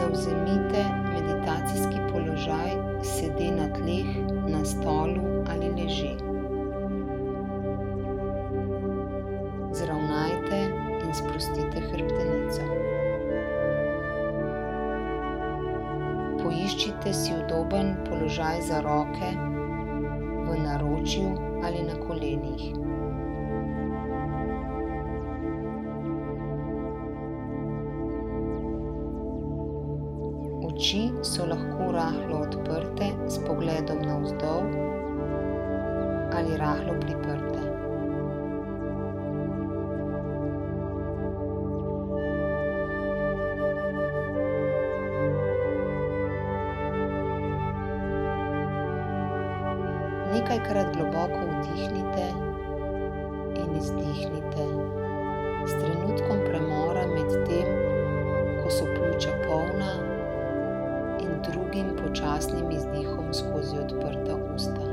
Zavzemite meditacijski položaj sede na tleh, na stolu ali leži. Zravnajte in sprostite hrbtenico. Poiščite si udoben položaj za roke v naročju ali na kolenih. Oči so lahko rahlo odprte s pogledom navzdol ali rahlo priprte. Nekajkrat globoko vdihnite in izdihnite s trenutkom premora med tem, ko so pljuča polna, in drugim počasnim izdihom skozi odprta usta.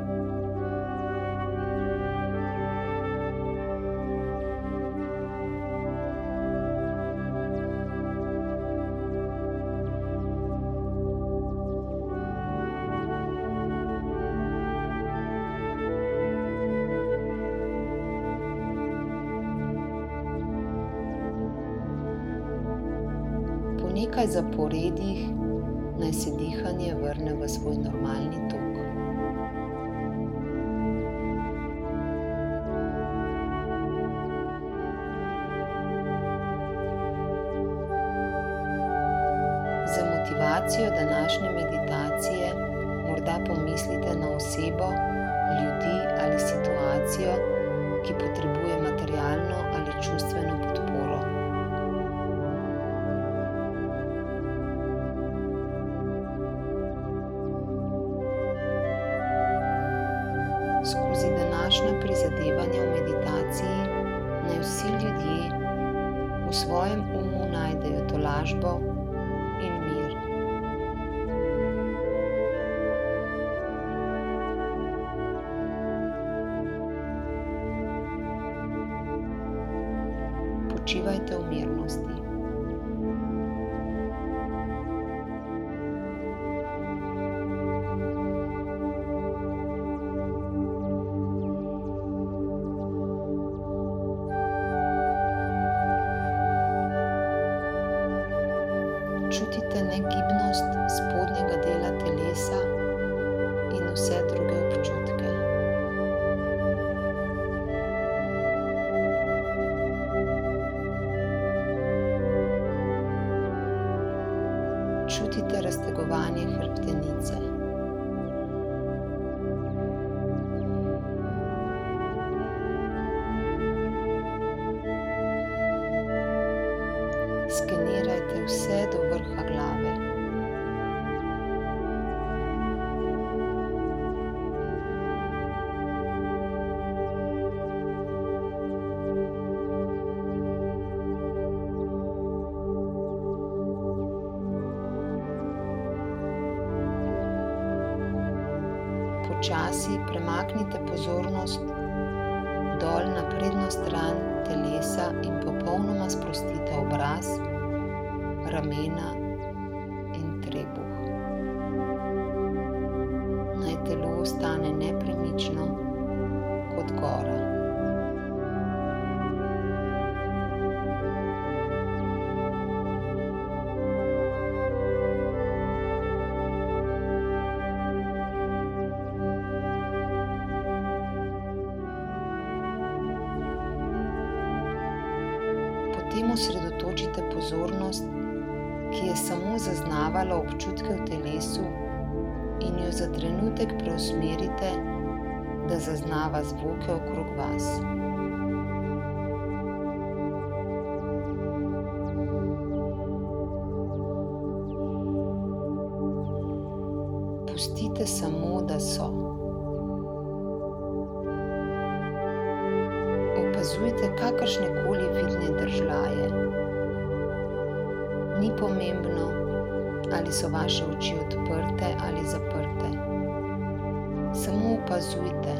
Po nekaj zaporedih naj se dihanje vrne v svoj normalni tok. Za motivacijo današnje meditacije morda pomislite na osebo, ljudi ali situacijo, ki potrebuje materialno ali čustveno podporo. Skozi današnja prizadevanja v meditaciji naj vsi ljudje v svojem umu najdejo tolažbo in mir. Počivajte v mirnosti. Čutite negibnost spodnjega dela telesa in vse druge občutke. Čutite raztegovanje hrbtenice. Skenirajte vse do vrha glave. Počasi premaknite pozornost dol na prednjo stran telesa in popolnoma sprostite obraz, ramena in trebuh. Naj telo ostane nepremično kot gora. Potem osredotočite pozornost, ki je samo zaznavala občutke v telesu, in jo za trenutek preusmerite, da zaznava zvoke okrog vas. Pustite samo, da so. Opazujte kakršnekoli vidne držljaje. Ni pomembno, ali so vaše oči odprte ali zaprte. Samo opazujte.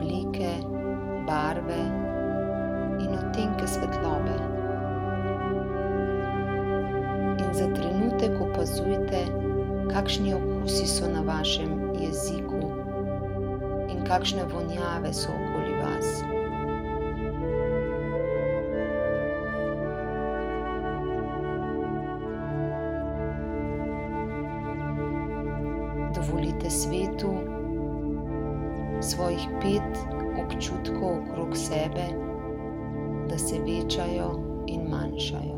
oblike, barve in odtenke svetlobe. In za trenutek opazujte, kakšni okusi so na vašem jeziku in kakšne vonjave so okoli vas. Dovolite svetu svojih 5 občutkov okrog sebe, da se večajo in manjšajo.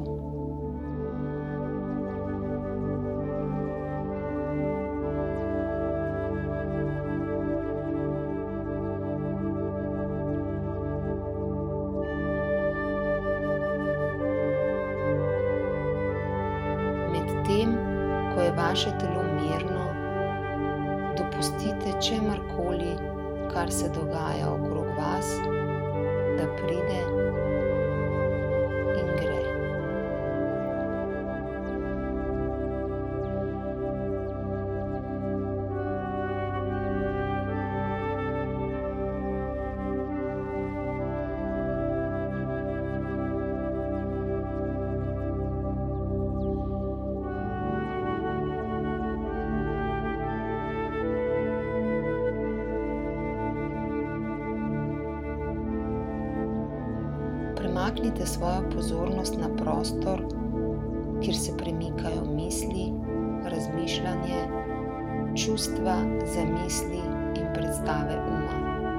Medtem, ko je vaše telo mirno, dopustite čemrkoli, kar se dogaja okrog vas, da pride in gre. Premaknite svojo pozornost na prostor, kjer se premikajo misli, razmišljanje, čustva, zamisli in predstave uma.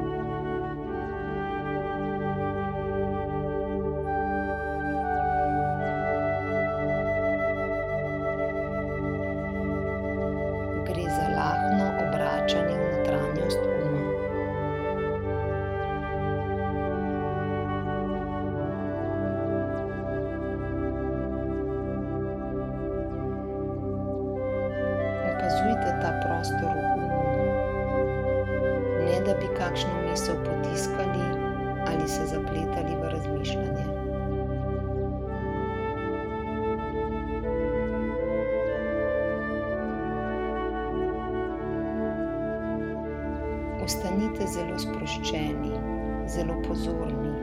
Gre za lahno obračanje v notranjost uma. Opazujte ta prostor v umu, ne da bi kakšno misel potiskali ali se zapletali v razmišljanje. Ostanite zelo sproščeni, zelo pozorni.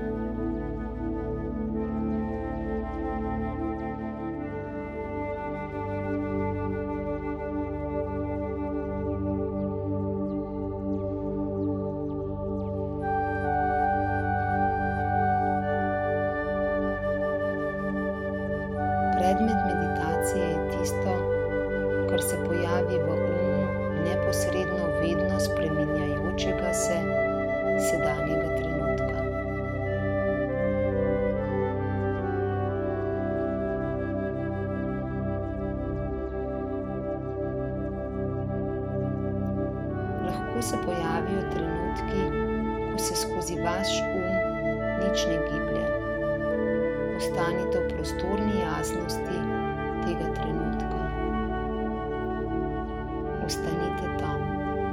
Predmet meditacije je tisto, kar se pojavi v umu neposredno vedno spreminjajočega se sedanjega trenutka. Lahko se pojavijo trenutki, ko se skozi vaš nič ne giblje. Ostanite v prostorni jasnosti tega trenutka. Ostanite tam.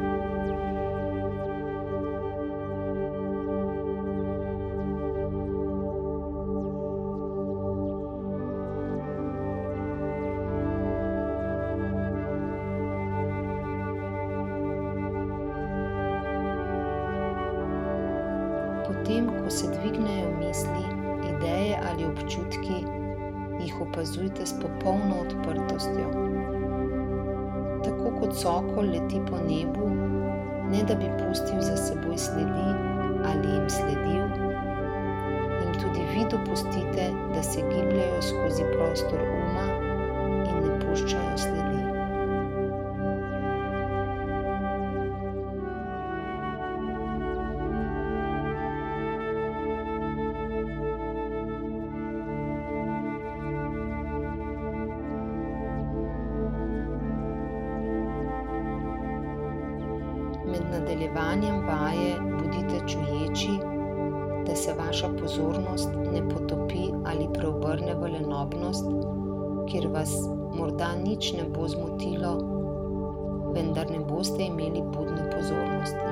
Potem, ko se dvignejo misli, ideje ali občutki, jih opazujte s popolno odprtostjo. Tako kot sokol leti po nebu, ne da bi pustil za seboj sledi ali jim sledil, jim tudi vi dopustite, da se gibljajo skozi prostor uma in ne puščajo sledi. Med nadaljevanjem vaje bodite čuječi, da se vaša pozornost ne potopi ali preobrne v lenobnost, kjer vas morda nič ne bo zmotilo, vendar ne boste imeli budne pozornosti.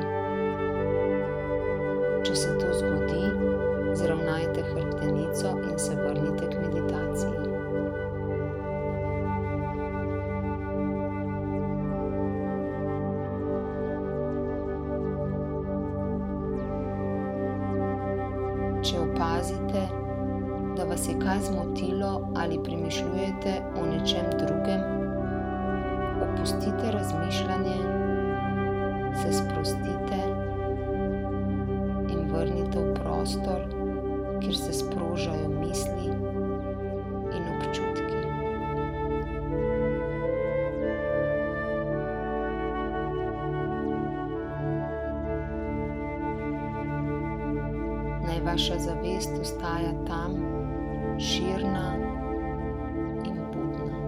Če se to zgodi, zravnajte hrbtenico in se vrnite k meditaciji. Če opazite, da vas je kaj zmotilo ali premišljujete o nečem drugem, opustite razmišljanje, se sprostite in vrnite v prostor, kjer se sprožajo misli in občutki. Naj vaša zavest ostaja tam, širna in budna.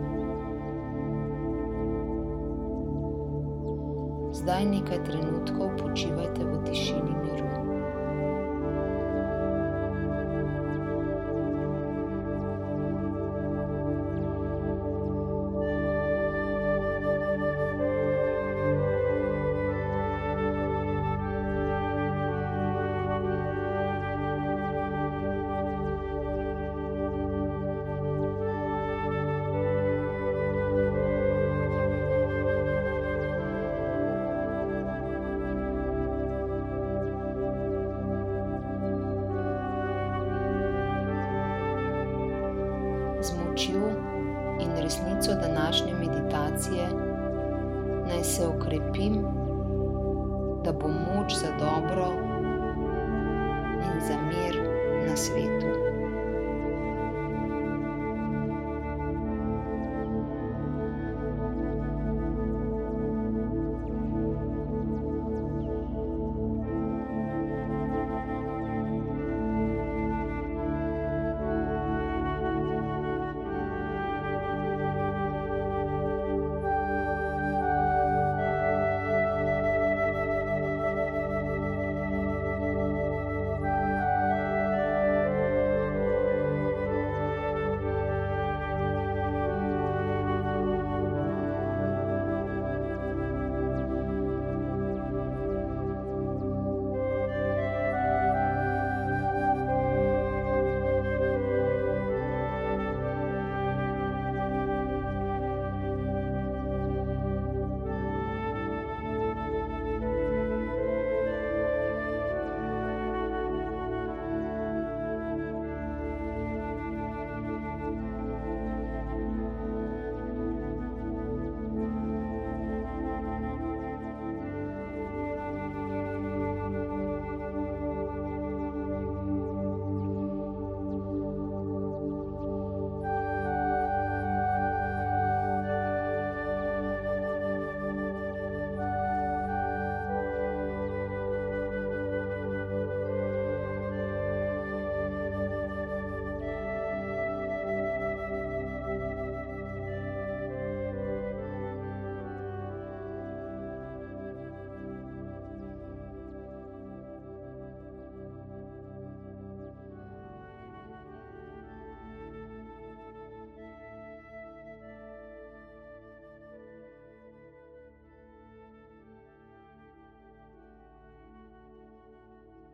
Zdaj nekaj trenutkov počivajte v tišini miru. Z močjo in resnico današnje meditacije naj se okrepim, da bo moč za dobro in za mir na svetu.